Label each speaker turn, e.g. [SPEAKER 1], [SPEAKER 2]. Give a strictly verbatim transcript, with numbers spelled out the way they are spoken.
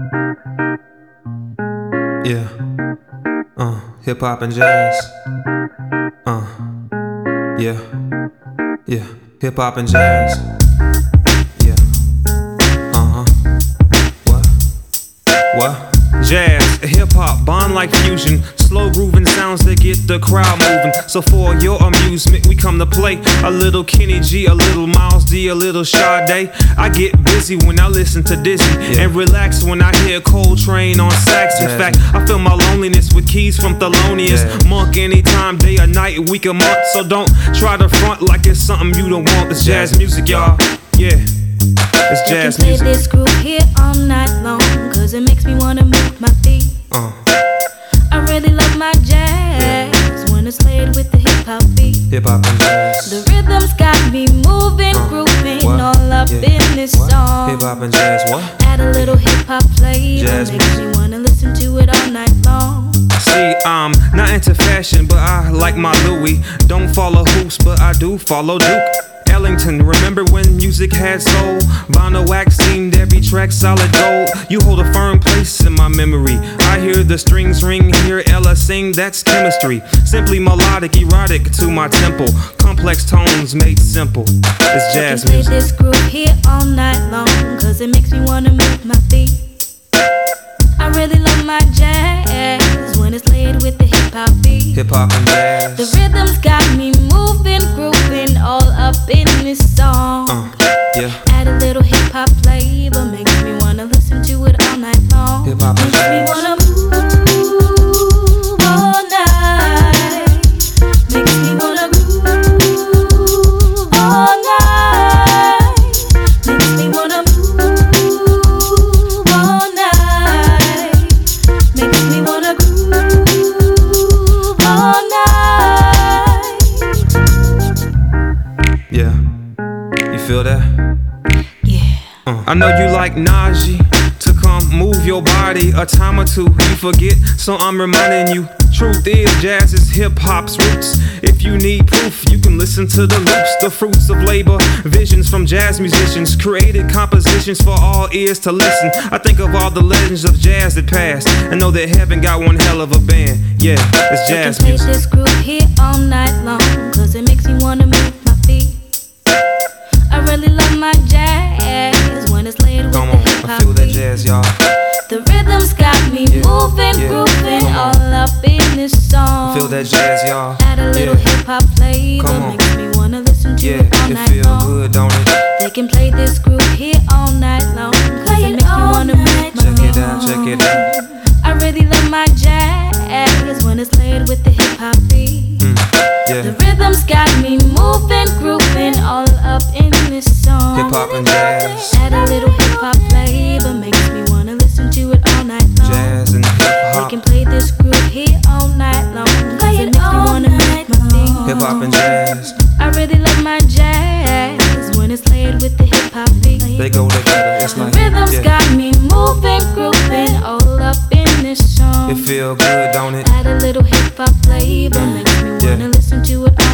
[SPEAKER 1] Yeah. Uh, hip hop and jazz. Uh, yeah. Yeah. Hip hop and jazz. Yeah. Uh huh. What? What? Jazz, hip hop, bond like fusion. Slow grooving sounds that get the crowd moving. So for your amusement, we come to play a little Kenny G, a little Miles D, a little Sade. I get busy when I listen to Dizzy, yeah, and relax when I hear Coltrane on sax. In yeah. fact, I feel my loneliness with keys from Thelonious yeah. Monk. Anytime, day or night, week or month. So don't try to front like it's something you don't want. It's jazz music, y'all. Yeah. It's jazz
[SPEAKER 2] play
[SPEAKER 1] music.
[SPEAKER 2] This groove here all night long, cause it makes me wanna move my feet.
[SPEAKER 1] Uh.
[SPEAKER 2] I really love my jazz yeah. when it's laid with the hip hop beat.
[SPEAKER 1] Hip hop and jazz.
[SPEAKER 2] The rhythm's got me moving, uh. grooving, what? all up yeah. in this what? song.
[SPEAKER 1] Hip hop and jazz, what?
[SPEAKER 2] Add a little hip hop flavor,
[SPEAKER 1] jazz
[SPEAKER 2] makes
[SPEAKER 1] music.
[SPEAKER 2] me wanna listen to it all night long.
[SPEAKER 1] See, I'm not into fashion, but I like my Louis. Don't follow hoops, but I do follow Duke Ellington. Remember when music had soul? Vinyl wax seemed every track solid gold. You hold a firm place in my memory. I hear the strings ring, hear Ella sing, that's chemistry. Simply melodic, erotic to my temple. Complex tones made simple. It's jazz
[SPEAKER 2] I can
[SPEAKER 1] music.
[SPEAKER 2] play this groove here all night long, cause it makes me wanna move my feet. I really love my jazz when it's laid with the hip hop beat.
[SPEAKER 1] Hip hop and jazz.
[SPEAKER 2] The rhythm's got me moving, grooving, all up in this song.
[SPEAKER 1] Uh, yeah.
[SPEAKER 2] Add a little hip hop flavor, makes me wanna listen to it all night long.
[SPEAKER 1] Hip hop and
[SPEAKER 2] makes
[SPEAKER 1] jazz.
[SPEAKER 2] me wanna move all night. Makes me wanna groove all night. Makes me wanna move all night. Makes me wanna groove all night.
[SPEAKER 1] Yeah. You feel that?
[SPEAKER 2] Yeah.
[SPEAKER 1] Uh, I know you like Najee to come move your body a time or two. You forget, so I'm reminding you. Truth is, jazz is hip hop's roots. If you need proof, you can listen to the loops, the fruits of labor, visions from jazz musicians, created compositions for all ears to listen. I think of all the legends of jazz that passed, and know that heaven got one hell of a band. Yeah, it's jazz
[SPEAKER 2] I can
[SPEAKER 1] music.
[SPEAKER 2] play this groove here all night long, cause it makes me wanna move my feet. I really love my jazz when it's laid with
[SPEAKER 1] Come
[SPEAKER 2] the
[SPEAKER 1] on,
[SPEAKER 2] hip
[SPEAKER 1] I
[SPEAKER 2] hop
[SPEAKER 1] feel that
[SPEAKER 2] beat.
[SPEAKER 1] jazz, y'all.
[SPEAKER 2] The rhythm's got me
[SPEAKER 1] Yeah,
[SPEAKER 2] moving,
[SPEAKER 1] yeah,
[SPEAKER 2] grooving,
[SPEAKER 1] come on.
[SPEAKER 2] all up in this song.
[SPEAKER 1] Feel that jazz, y'all.
[SPEAKER 2] Add a little
[SPEAKER 1] Yeah.
[SPEAKER 2] hip hop flavor,
[SPEAKER 1] Come on.
[SPEAKER 2] makes me wanna listen to
[SPEAKER 1] Yeah,
[SPEAKER 2] it all
[SPEAKER 1] it
[SPEAKER 2] night
[SPEAKER 1] feel
[SPEAKER 2] long.
[SPEAKER 1] good, don't it?
[SPEAKER 2] They can play this groove here all night long, cause Play it it makes me all
[SPEAKER 1] Check
[SPEAKER 2] wanna move
[SPEAKER 1] it
[SPEAKER 2] my feet.
[SPEAKER 1] out, check it out.
[SPEAKER 2] I really love my jazz when it's laid with the hip hop beat.
[SPEAKER 1] Mm,
[SPEAKER 2] The
[SPEAKER 1] yeah.
[SPEAKER 2] rhythm's got me moving, grooving, all up in this song.
[SPEAKER 1] Hip hop and jazz.
[SPEAKER 2] Add a little hip hop flavor, makes me wanna listen to it all night long.
[SPEAKER 1] Jazz and hip
[SPEAKER 2] They
[SPEAKER 1] hop.
[SPEAKER 2] can play this groove here all night long, cause it makes me wanna move my feet.
[SPEAKER 1] Hip hop and jazz.
[SPEAKER 2] I really love my jazz when it's laid with the hip hop beat.
[SPEAKER 1] They go together. It's
[SPEAKER 2] The
[SPEAKER 1] like
[SPEAKER 2] rhythm's
[SPEAKER 1] yeah.
[SPEAKER 2] got me moving, grooving, all up in this song.
[SPEAKER 1] It feel good, don't it?
[SPEAKER 2] Add a little hip hop flavor, makes me
[SPEAKER 1] Yeah.
[SPEAKER 2] wanna listen to it